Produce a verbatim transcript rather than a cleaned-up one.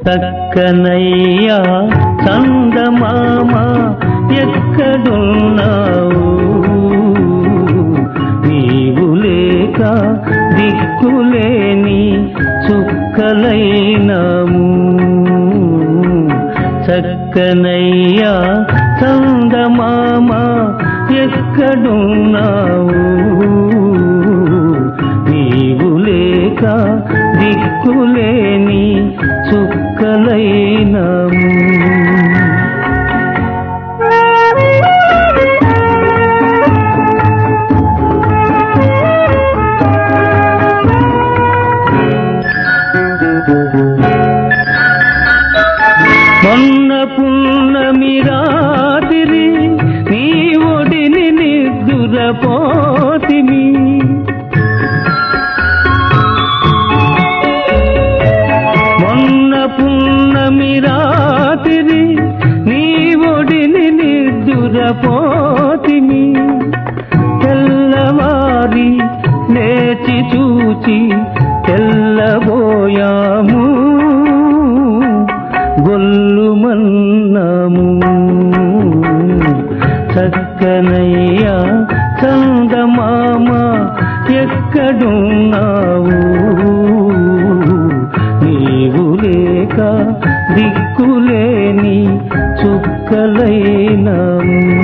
చక్కనయ్యా చందమామ ఎక్కడున్నావు నీవు లేక దిక్కులేని చుక్కలైనాము చక్కనయ్యా చందమామ ఎక్కడున్నావు నీవు లేక దిక్కులేని చుక్కలైనాము మొన్న పున్నమి రాత్రి నీ ఒడిని నిద్దురపోతిమి మొన్న పున్నమి రాత్రి నీ ఒడిని నిద్దురపోతిమి తెల్లవారి లేచి చూచి తెల్లబోయాము గొల్లుమన్నాము చక్కనయ్యా చందమామ ఎక్కడున్నావు నీవు లేక దిక్కులేని చుక్కలైనాము